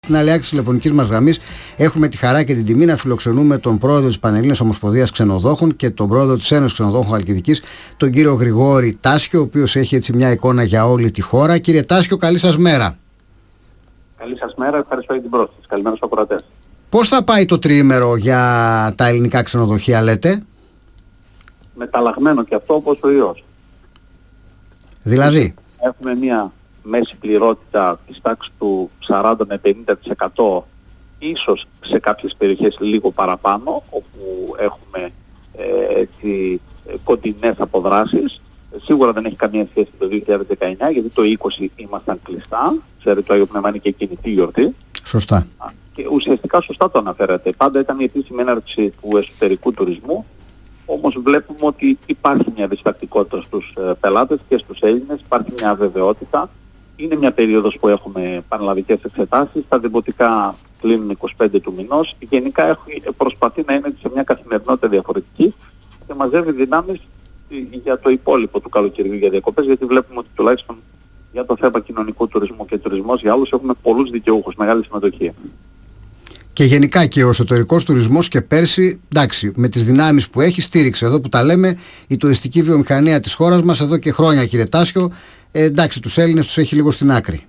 Στην άλλη άκρη της τηλεφωνικής μας γραμμής έχουμε τη χαρά και την τιμή να φιλοξενούμε τον πρόεδρο της Πανελλήνιας Ομοσπονδίας Ξενοδόχων και τον πρόεδρο της Ένωσης Ξενοδόχων Χαλκιδικής, τον κύριο Γρηγόρη Τάσιο, ο οποίος έχει έτσι μια εικόνα για όλη τη χώρα. Κύριε Τάσιο, καλή σας μέρα. Καλή σας μέρα, ευχαριστώ για την πρόσκληση. Καλημέρα στους ακροατές. Πώς θα πάει το τριήμερο για τα ελληνικά ξενοδοχεία, λέτε? Μεταλλαγμένο και αυτό όπως ο ιός. Δηλαδή? Έχουμε μια μέση πληρότητα της τάξης του 40 με 50%, ίσως σε κάποιες περιοχές λίγο παραπάνω, όπου έχουμε κοντινές αποδράσεις. Σίγουρα δεν έχει καμία σχέση με το 2019, γιατί το 20 ήμασταν κλειστά. Ξέρετε, το Άγιο Πνεύμα είναι και κινητή γιορτή. Σωστά. Και ουσιαστικά σωστά το αναφέρατε. Πάντα ήταν η επίσημη έναρξη του εσωτερικού τουρισμού. Όμως βλέπουμε ότι υπάρχει μια διστακτικότητα στους πελάτες και στους Έλληνες, υπάρχει μια αβεβαιότητα. Είναι μια περίοδος που έχουμε πανελλαδικές εξετάσεις, τα δημοτικά κλείνουν 25 του μηνός. Γενικά προσπαθεί να είναι σε μια καθημερινότητα διαφορετική και μαζεύει δυνάμεις για το υπόλοιπο του καλοκαιριού για διακοπές, γιατί βλέπουμε ότι τουλάχιστον για το θέμα κοινωνικού τουρισμού και τουρισμός για άλλους έχουμε πολλούς δικαιούχους, μεγάλη συμμετοχή. Και γενικά και ο εσωτερικός τουρισμός και πέρσι, εντάξει, με τις δυνάμεις που έχει, στήριξε εδώ που τα λέμε η τουριστική βιομηχανία της χώρας μας εδώ και χρόνια, κύριε Τάσιο. Εντάξει, τους Έλληνες τους έχει λίγο στην άκρη.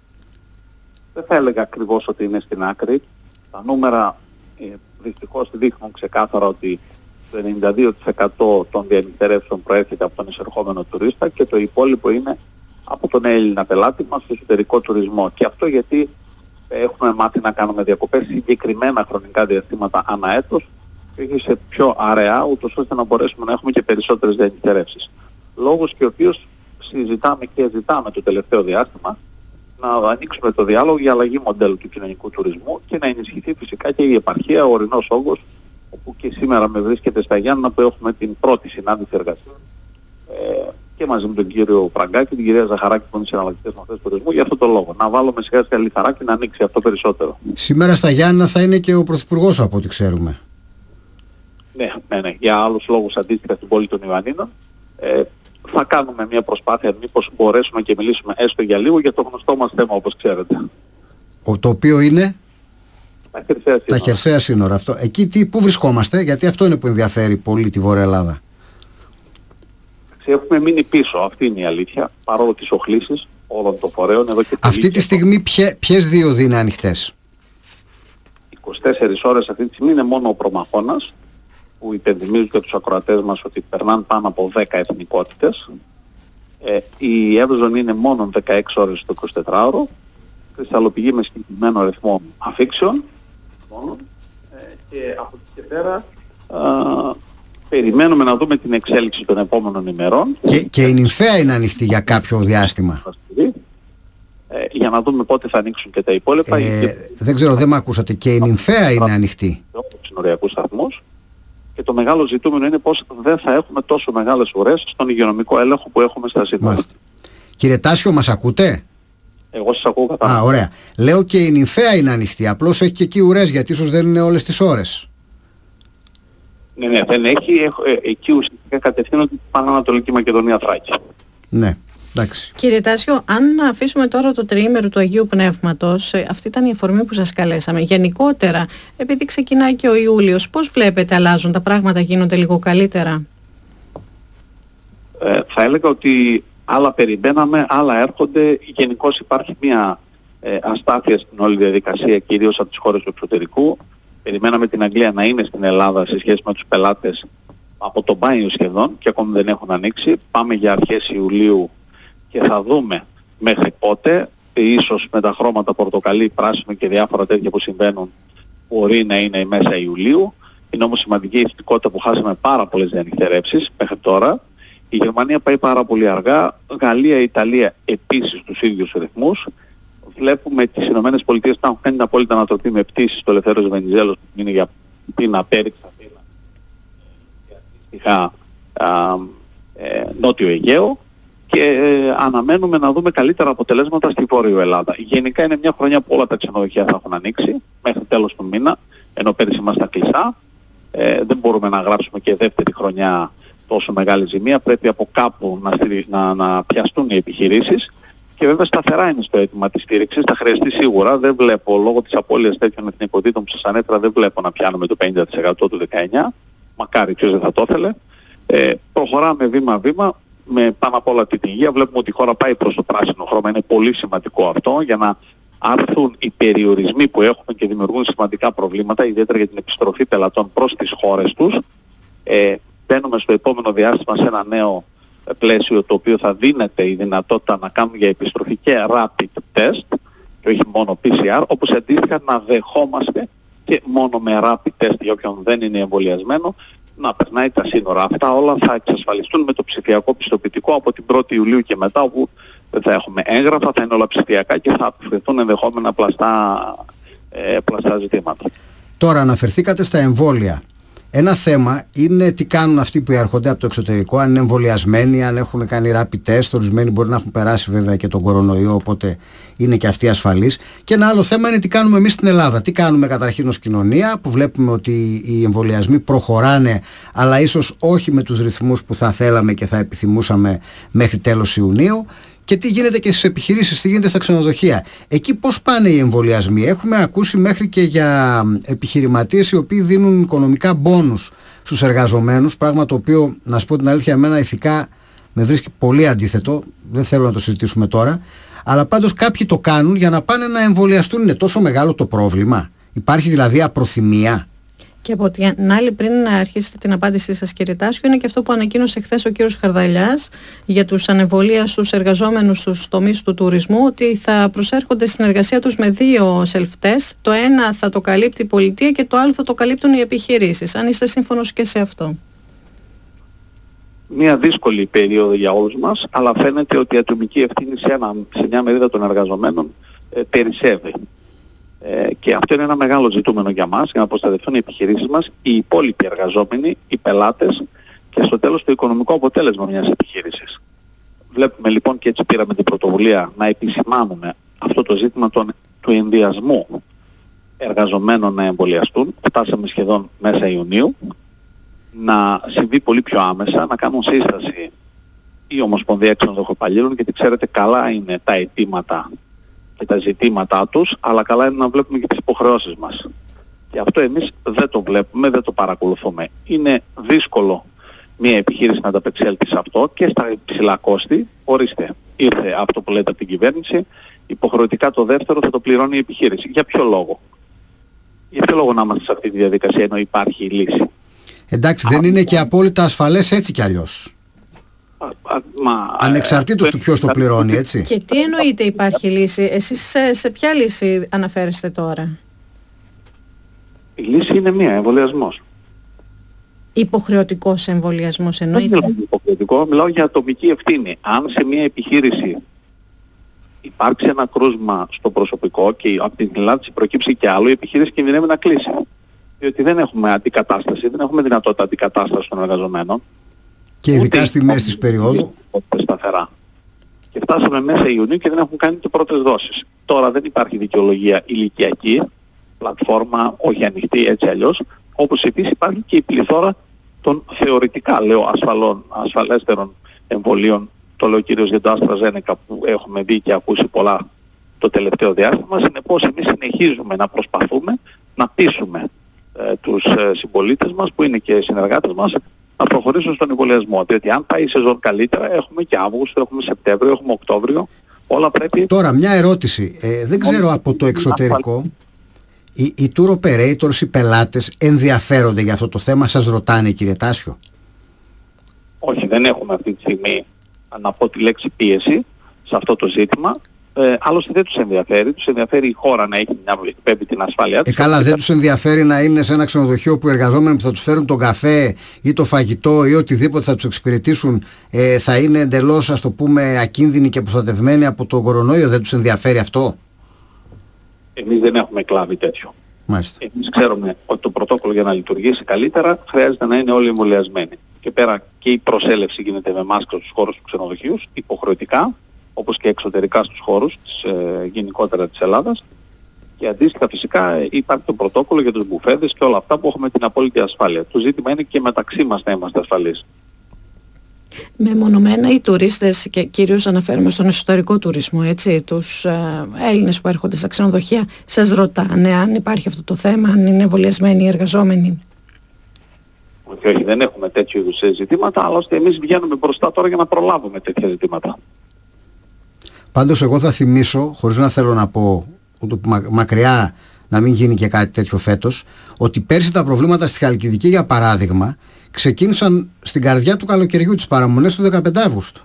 Δεν θα έλεγα ακριβώς ότι είναι στην άκρη. Τα νούμερα δυστυχώς δείχνουν ξεκάθαρα ότι το 92% των διανυκτερεύσεων προέρχεται από τον εισερχόμενο τουρίστα και το υπόλοιπο είναι από τον Έλληνα πελάτη μας στο εσωτερικό τουρισμό. Και αυτό γιατί έχουμε μάθει να κάνουμε διακοπές συγκεκριμένα χρονικά διαστήματα ανά έτος και όχι σε πιο αραιά, ούτως ώστε να μπορέσουμε να έχουμε και περισσότερες διανυκτερεύσεις. Λόγος και ο οποίος συζητάμε και ζητάμε το τελευταίο διάστημα να ανοίξουμε το διάλογο για αλλαγή μοντέλου του κοινωνικού τουρισμού και να ενισχυθεί φυσικά και η επαρχία, ο ορεινός όγκος, όπου και σήμερα με βρίσκεται στα Γιάννενα που έχουμε την πρώτη συνάντηση εργασίας και μαζί με τον κύριο Φραγκάκη και την κυρία Ζαχαράκη που είναι συναλλακτικές μαθές τουρισμού για αυτόν τον λόγο. Να βάλουμε σιγά σιγά λιθαράκι να ανοίξει αυτό περισσότερο. Σήμερα στα Γιάννενα θα είναι και ο Πρωθυπουργός από ό,τι ξέρουμε. Ναι. Για άλλους λόγους αντίστοιχα στην πόλη των Ιωαννίνων. Θα κάνουμε μια προσπάθεια μήπως μπορέσουμε και μιλήσουμε έστω για λίγο για το γνωστό μας θέμα όπως ξέρετε. Το οποίο είναι τα χερσαία σύνορα. Αυτό. Εκεί πού βρισκόμαστε, γιατί αυτό είναι που ενδιαφέρει πολύ τη Βόρεια Ελλάδα. Έχουμε μείνει πίσω, αυτή είναι η αλήθεια, παρόλο τις οχλήσεις όλων των φορέων. Εδώ και αυτή τη στιγμή ποιες δύο είναι ανοιχτές? 24 ώρες αυτή τη στιγμή είναι μόνο ο Προμαχώνας, που υπενθυμίζω και τους ακροατές μας ότι περνάνε πάνω από 10 εθνικότητες. Η Εύζων είναι μόνο 16 ώρες το 24ωρο. Κρυσταλλοπηγή με συγκεκριμένο αριθμό αφήξεων. Και από εκεί και πέρα περιμένουμε να δούμε την εξέλιξη των επόμενων ημερών. Και η Νυμφαία είναι ανοιχτή για κάποιο διάστημα. Για να δούμε πότε θα ανοίξουν και τα υπόλοιπα. Δεν ξέρω, δεν με ακούσατε. Και η Νυμφαία είναι ανοιχτή. Συνοριακούς σταθμούς. Και το μεγάλο ζητούμενο είναι πως δεν θα έχουμε τόσο μεγάλες ουρές στον υγειονομικό έλεγχο που έχουμε στα σύνορα. Κύριε Τάσιο, μας ακούτε? Εγώ σας ακούω κατάλαβα. Ωραία. Λέω και η Νυμφαία είναι ανοιχτή. Απλώς έχει και εκεί ουρές, γιατί ίσως δεν είναι όλες τις ώρες. Ναι, δεν έχει. Εκεί ουσιαστικά κατευθύνονται πάνω Ανατολική Μακεδονία, Θράκη. Ναι. Εντάξει. Κύριε Τάσιο, αν αφήσουμε τώρα το τριήμερο του Αγίου Πνεύματος, αυτή ήταν η αφορμή που σας καλέσαμε. Γενικότερα, επειδή ξεκινάει και ο Ιούλιος, πώς βλέπετε αλλάζουν τα πράγματα, γίνονται λίγο καλύτερα? Θα έλεγα ότι άλλα περιμέναμε, άλλα έρχονται. Γενικώς υπάρχει μια αστάθεια στην όλη διαδικασία, κυρίως από τις χώρες του εξωτερικού. Περιμέναμε την Αγγλία να είναι στην Ελλάδα σε σχέση με τους πελάτες από τον Μάιο σχεδόν και ακόμη δεν έχουν ανοίξει. Πάμε για αρχές Ιουλίου και θα δούμε μέχρι πότε, ίσως με τα χρώματα πορτοκαλί, πράσινο και διάφορα τέτοια που συμβαίνουν, μπορεί να είναι μέσα Ιουλίου. Είναι όμως σημαντική η ηθικότητα που χάσαμε πάρα πολλές διανυκτερεύσεις μέχρι τώρα. Η Γερμανία πάει πάρα πολύ αργά, Γαλλία, Ιταλία επίσης τους ίδιους ρυθμούς. Βλέπουμε τις Ηνωμένες Πολιτείες να έχουν κάνει την απόλυτα ανατροπή με πτήσεις στο Ελευθέριος Βενιζέλος που είναι για Πίνα, Πέριξ, Αθήνα, Νότιο Αιγαίο. Και αναμένουμε να δούμε καλύτερα αποτελέσματα στη Βόρειο Ελλάδα. Γενικά είναι μια χρονιά που όλα τα ξενοδοχεία θα έχουν ανοίξει μέχρι τέλος του μήνα, ενώ πέρυσι ήμασταν κλειστά. Δεν μπορούμε να γράψουμε και δεύτερη χρονιά τόσο μεγάλη ζημία. Πρέπει από κάπου να πιαστούν οι επιχειρήσεις Και βέβαια σταθερά είναι στο αίτημα της στήριξης, θα χρειαστεί σίγουρα, δεν βλέπω λόγω της απώλειας τέτοιων εθνικοτήτων που σας ανέφερα, δεν βλέπω να πιάνουμε το 50% του 19, μακάρι ποιος δεν θα το ήθελε. Προχωράμε βήμα-βήμα, με πάνω απ' όλα την υγεία, βλέπουμε ότι η χώρα πάει προς το πράσινο χρώμα, είναι πολύ σημαντικό αυτό για να άρθουν οι περιορισμοί που έχουμε και δημιουργούν σημαντικά προβλήματα, ιδιαίτερα για την επιστροφή πελατών προς τις χώρες τους. Μπαίνουμε στο επόμενο διάστημα σε ένα νέο πλαίσιο το οποίο θα δίνεται η δυνατότητα να κάνουν για επιστροφή και rapid test και όχι μόνο PCR, όπως αντίστοιχα να δεχόμαστε και μόνο με rapid test για όποιον δεν είναι εμβολιασμένο να περνάει τα σύνορα. Αυτά όλα θα εξασφαλιστούν με το ψηφιακό πιστοποιητικό από την 1η Ιουλίου και μετά, όπου δεν θα έχουμε έγγραφα, θα είναι όλα ψηφιακά και θα αποφευθούν ενδεχόμενα πλαστά ζητήματα. Τώρα αναφερθήκατε στα εμβόλια. Ένα θέμα είναι τι κάνουν αυτοί που έρχονται από το εξωτερικό, αν είναι εμβολιασμένοι, αν έχουν κάνει rapid test, ορισμένοι μπορεί να έχουν περάσει βέβαια και τον κορονοϊό, οπότε είναι και αυτοί ασφαλείς. Και ένα άλλο θέμα είναι τι κάνουμε εμείς στην Ελλάδα. Τι κάνουμε καταρχήν ως κοινωνία, που βλέπουμε ότι οι εμβολιασμοί προχωράνε, αλλά ίσως όχι με τους ρυθμούς που θα θέλαμε και θα επιθυμούσαμε μέχρι τέλος Ιουνίου. Και τι γίνεται και στις επιχειρήσεις, τι γίνεται στα ξενοδοχεία. Εκεί πώς πάνε οι εμβολιασμοί? Έχουμε ακούσει μέχρι και για επιχειρηματίες οι οποίοι δίνουν οικονομικά μπόνους στους εργαζομένους, πράγμα το οποίο, να σου πω την αλήθεια, εμένα ηθικά με βρίσκει πολύ αντίθετο, δεν θέλω να το συζητήσουμε τώρα, αλλά πάντως κάποιοι το κάνουν για να πάνε να εμβολιαστούν. Είναι τόσο μεγάλο το πρόβλημα? Υπάρχει δηλαδή απροθυμία? Και από την άλλη, πριν να αρχίσετε την απάντησή σας, κύριε Τάσιο, είναι και αυτό που ανακοίνωσε χθες ο κύριος Χαρδαλιάς για τους ανεμβολίαστους εργαζόμενους στους τομείς του τουρισμού, ότι θα προσέρχονται στην εργασία τους με 2 self-test. Το ένα θα το καλύπτει η πολιτεία και το άλλο θα το καλύπτουν οι επιχειρήσεις. Αν είστε σύμφωνος και σε αυτό? Μια δύσκολη περίοδο για όλους μας, αλλά φαίνεται ότι η ατομική ευθύνη σε μια μερίδα των εργαζομένων περισσεύει. Και αυτό είναι ένα μεγάλο ζητούμενο για μας, για να προστατευτούν οι επιχειρήσεις μας, οι υπόλοιποι εργαζόμενοι, οι πελάτες και στο τέλος το οικονομικό αποτέλεσμα μιας επιχείρησης. Βλέπουμε λοιπόν, και έτσι πήραμε την πρωτοβουλία, να επισημάνουμε αυτό το ζήτημα του ενδιασμού εργαζομένων να εμβολιαστούν. Φτάσαμε σχεδόν μέσα Ιουνίου, να συμβεί πολύ πιο άμεσα, να κάνουν σύσταση η Ομοσπονδία Ξενοδοχοπαλλήλων, γιατί ξέρετε καλά είναι τα αιτήματα και τα ζητήματά τους, αλλά καλά είναι να βλέπουμε και τις υποχρεώσεις μας. Και αυτό εμείς δεν το βλέπουμε, δεν το παρακολουθούμε. Είναι δύσκολο μια επιχείρηση να ανταπεξέλθει σε αυτό και στα υψηλά κόστη. Ορίστε, ήρθε αυτό που λέτε από την κυβέρνηση, υποχρεωτικά το δεύτερο θα το πληρώνει η επιχείρηση. Για ποιο λόγο? Για ποιο λόγο να είμαστε σε αυτή τη διαδικασία ενώ υπάρχει η λύση? Εντάξει, δεν είναι και απόλυτα ασφαλές έτσι κι αλλιώς. Ανεξαρτήτως του ποιος το πληρώνει, έτσι. Και τι εννοείται υπάρχει λύση? Εσείς σε ποια λύση αναφέρεστε τώρα? Η λύση είναι μία, εμβολιασμός. Υποχρεωτικός εμβολιασμός εννοείται? Δεν μιλάω για υποχρεωτικό, μιλάω για ατομική ευθύνη. Αν σε μία επιχείρηση υπάρξει ένα κρούσμα στο προσωπικό και από την Ελλάδα προκύψει και άλλο, η επιχείρηση κινδυνεύει να κλείσει. Διότι δεν έχουμε αντικατάσταση, δεν έχουμε δυνατότητα αντικατάσταση των εργαζομένων. Και ειδικά στη μέση της περίοδου. Σταθερά. Και φτάσαμε μέσα Ιουνίου και δεν έχουν κάνει και πρώτες δόσεις. Τώρα δεν υπάρχει δικαιολογία ηλικιακή, πλατφόρμα, όχι ανοιχτή, έτσι αλλιώς. Όπως επίσης υπάρχει και η πληθώρα των θεωρητικά, λέω, ασφαλέστερων εμβολίων. Το λέω κυρίως για το AstraZeneca που έχουμε δει και ακούσει πολλά το τελευταίο διάστημα. Συνεπώς εμείς συνεχίζουμε να προσπαθούμε να πείσουμε τους συμπολίτες μας που είναι και συνεργάτες μας να προχωρήσουν στον εμβολιασμό. Διότι αν πάει η σεζόν καλύτερα, έχουμε και Αύγουστο, έχουμε Σεπτέμβριο, έχουμε Οκτώβριο. Όλα πρέπει... Τώρα μια ερώτηση. Δεν ξέρω από το εξωτερικό. Οι tour operators, οι πελάτες ενδιαφέρονται για αυτό το θέμα? Σας ρωτάνε, κύριε Τάσιο? Όχι, δεν έχουμε αυτή τη στιγμή, να πω τη λέξη πίεση σε αυτό το ζήτημα. Άλλωστε δεν τους ενδιαφέρει. Τους ενδιαφέρει η χώρα να έχει μια εκπέμπει την ασφάλειά της. Καλά, δεν τους ενδιαφέρει να είναι σε ένα ξενοδοχείο που οι εργαζόμενοι που θα τους φέρουν τον καφέ ή το φαγητό ή οτιδήποτε θα τους εξυπηρετήσουν θα είναι εντελώς, ας το πούμε, ακίνδυνοι και προστατευμένοι από το κορονοϊό? Δεν τους ενδιαφέρει αυτό? Εμείς δεν έχουμε κλάβει τέτοιο. Μάλιστα. Εμείς ξέρουμε ότι το πρωτόκολλο για να λειτουργήσει καλύτερα χρειάζεται να είναι όλοι εμβολιασμένοι. Και πέρα και η προσέλευση γίνεται με μάσκα στους χώρους του ξενοδοχείου, υποχρεωτικά, όπως και εξωτερικά στους χώρους γενικότερα της Ελλάδας. Και αντίστοιχα φυσικά υπάρχει το πρωτόκολλο για τους μπουφέδες και όλα αυτά που έχουμε την απόλυτη ασφάλεια. Το ζήτημα είναι και μεταξύ μας να είμαστε ασφαλείς. μεμονωμένα οι τουρίστες, και κυρίως αναφέρομαι στον εσωτερικό τουρισμό, έτσι, τους Έλληνες που έρχονται στα ξενοδοχεία, σας ρωτάνε αν υπάρχει αυτό το θέμα, αν είναι εμβολιασμένοι οι εργαζόμενοι? Όχι, δεν έχουμε τέτοιου είδους ζητήματα, άλλωστε εμείς βγαίνουμε μπροστά τώρα για να προλάβουμε τέτοια ζητήματα. Πάντως εγώ θα θυμίσω, χωρίς να θέλω να πω μακριά να μην γίνει και κάτι τέτοιο φέτος, ότι πέρσι τα προβλήματα στη Χαλκιδική, για παράδειγμα, ξεκίνησαν στην καρδιά του καλοκαιριού, τις παραμονές του 15 Αύγουστου.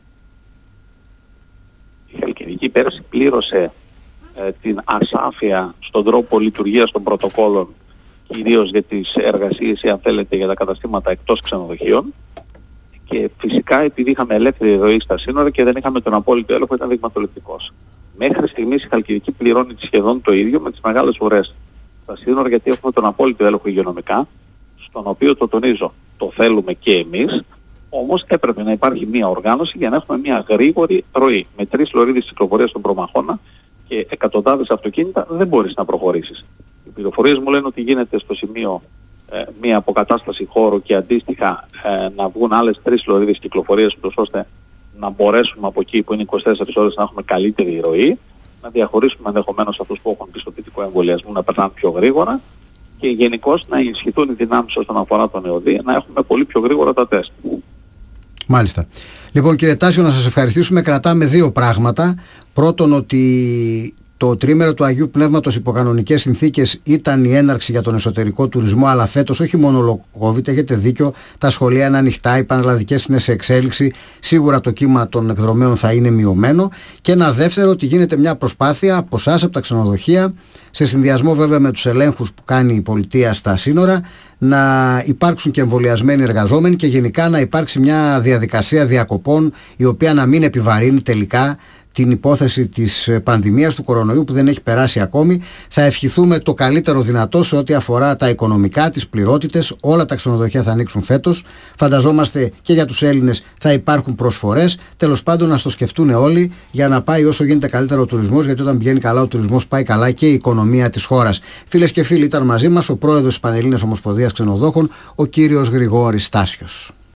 Η Χαλκιδική πέρσι πλήρωσε την ασάφεια στον τρόπο λειτουργίας των πρωτοκόλων, κυρίως για τις εργασίες ή αν θέλετε για τα καταστήματα εκτός ξενοδοχείων, και φυσικά επειδή είχαμε ελεύθερη ροή στα σύνορα και δεν είχαμε τον απόλυτο έλεγχο, ήταν δειγματοληπτικός. Μέχρι στιγμής η Χαλκιδική πληρώνει σχεδόν το ίδιο με τις μεγάλες ουρές στα σύνορα, γιατί έχουμε τον απόλυτο έλεγχο υγειονομικά, στον οποίο, το τονίζω, το θέλουμε και εμείς, όμως έπρεπε να υπάρχει μια οργάνωση για να έχουμε μια γρήγορη ροή. Με 3 λωρίδες κυκλοφορίας στον Προμαχώνα και εκατοντάδες αυτοκίνητα δεν μπορείς να προχωρήσεις. Οι πληροφορίες μου λένε ότι γίνεται στο σημείο μια αποκατάσταση χώρου και αντίστοιχα να βγουν άλλες 3 λωρίδες κυκλοφορίας, ώστε να μπορέσουμε από εκεί που είναι 24 ώρες να έχουμε καλύτερη ροή, να διαχωρίσουμε ενδεχομένως αυτούς που έχουν πιστοποιητικό εμβολιασμό να περνάνε πιο γρήγορα και γενικώς να ενισχυθούν οι δυνάμεις όσον αφορά τον ΕΟΔΗ, να έχουμε πολύ πιο γρήγορα τα τεστ. Μάλιστα. Λοιπόν, κύριε Τάσιο, να σας ευχαριστήσουμε. Κρατάμε 2 πράγματα. Πρώτον, ότι το τρίμερο του Αγίου Πνεύματος υπό κανονικές συνθήκες ήταν η έναρξη για τον εσωτερικό τουρισμό, αλλά φέτος όχι μόνο λόγω COVID, έχετε δίκιο, τα σχολεία είναι ανοιχτά, οι πανελλαδικές είναι σε εξέλιξη, σίγουρα το κύμα των εκδρομέων θα είναι μειωμένο. Και ένα δεύτερο, ότι γίνεται μια προσπάθεια από εσάς, από τα ξενοδοχεία, σε συνδυασμό βέβαια με τους ελέγχους που κάνει η πολιτεία στα σύνορα, να υπάρξουν και εμβολιασμένοι εργαζόμενοι και γενικά να υπάρξει μια διαδικασία διακοπών η οποία να μην επιβαρύνει τελικά την υπόθεση της πανδημίας του κορονοϊού που δεν έχει περάσει ακόμη. Θα ευχηθούμε το καλύτερο δυνατό σε ό,τι αφορά τα οικονομικά, τις πληρότητες. Όλα τα ξενοδοχεία θα ανοίξουν φέτος. Φανταζόμαστε και για τους Έλληνες θα υπάρχουν προσφορές. Τέλος πάντων, να το σκεφτούν όλοι για να πάει όσο γίνεται καλύτερο ο τουρισμός, γιατί όταν πηγαίνει καλά ο τουρισμός πάει καλά και η οικονομία της χώρας. Φίλες και φίλοι, ήταν μαζί μας ο πρόεδρος της Πανελλήνιας Ομοσπονδίας Ξενοδόχων, ο κύριος Γρηγόρης Τάσιος.